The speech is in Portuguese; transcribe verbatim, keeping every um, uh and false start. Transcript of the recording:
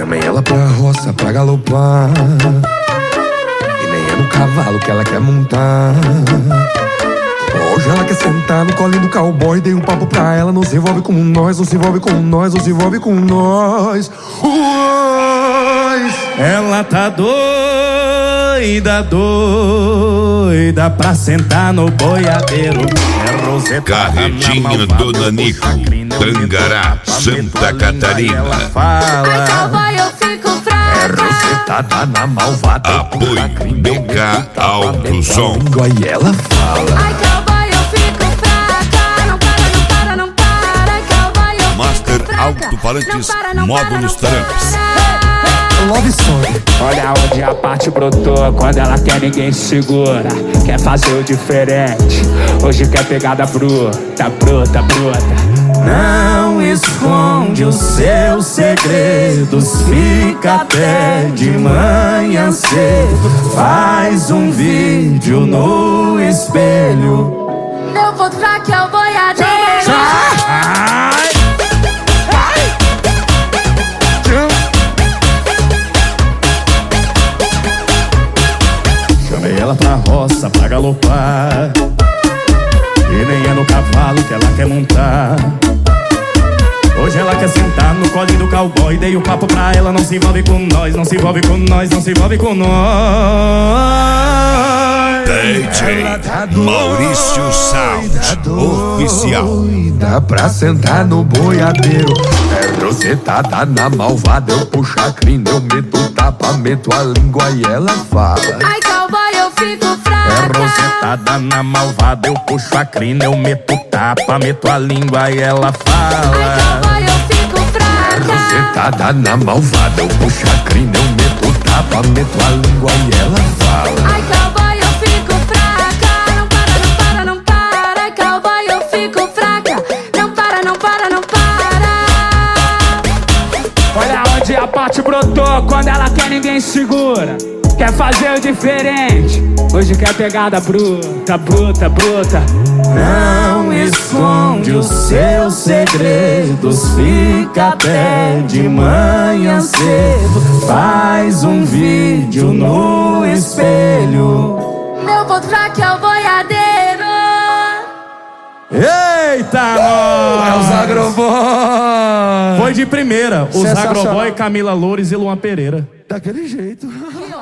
Chamei ela pra roça pra galopar, e nem é no cavalo que ela quer montar. Hoje ela quer sentar no colinho do cowboy. Dei um papo pra ela, não se envolve com nós, não se envolve com nós, não se envolve com nós. Uais. Ela tá doida, doida pra sentar no boiadeiro. É Roseta Carretinha do Nanico, Tangará, Santa Catarina. Ai, cowboy, eu fico fraca. É rosetada na malvada. Apoio B K Alto Som. Aí ela fala. Ai, cowboy, eu fico fraca. Não para, não para, não para. Ai, cowboy, eu Master fico fraca. Alto-Falantes, Não para, não módulos para, não Tramps. para. Love Song. Olha onde a parte brotou, quando ela quer ninguém segura. Quer fazer o diferente, hoje quer pegada bruta, bruta, bruta. Não esconde os seus segredos, fica até de manhã cedo. Faz um vídeo no espelho. Eu vou traque ao boiadeiro. Ai. Chamei ela pra roça pra galopar, e nem é no cavalo que ela quer montar. Hoje ela quer sentar no colinho do cowboy. Dei o papo pra ela, não se envolve com nós, não se envolve com nós, não se envolve com nós. D J Maurício Sound Oficial. Doida pra sentar no boiadeiro. É rosetada na malvada. Eu puxo a crina, eu meto tapa, meto a língua e ela fala. Ai, cowboy, eu fico É fraca. rosetada na malvada. Eu puxo a crina, eu meto tapa, meto a língua e ela Ai, fala. cowboy, eu fico fraca. Rosetada na malvada. Eu puxo a crina, eu meto tapa, meto a língua e ela fala. Ai, cowboy, eu fico fraca. Não para, não para, não para. Ai, cowboy, eu fico fraca. Não para, não para, não para. Olha onde a parte brotou, quando ela quer ninguém segura. Quer fazer o diferente, hoje quer pegada bruta, bruta, bruta. Não esconde os seus segredos, fica até de manhã cedo. Faz um vídeo no espelho. Eu vou traque ao boiadeiro. Eita, É os nós! agroboys. Foi de primeira, os Sensacional. Agroboy, Camila Loures e Luan Pereira. Daquele jeito.